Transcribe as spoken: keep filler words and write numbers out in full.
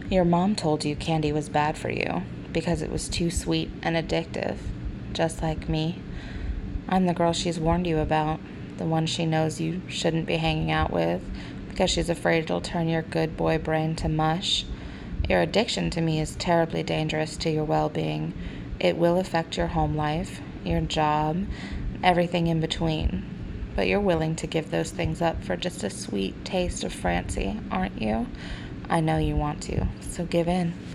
Your mom told you candy was bad for you because it was too sweet and addictive, just like me. I'm the girl she's warned you about, the one she knows you shouldn't be hanging out with because she's afraid it'll turn your good boy brain to mush. Your addiction to me is terribly dangerous to your well-being. It will affect your home life, your job, everything in between. But you're willing to give those things up for just a sweet taste of Francie, aren't you? I know you want to, so give in.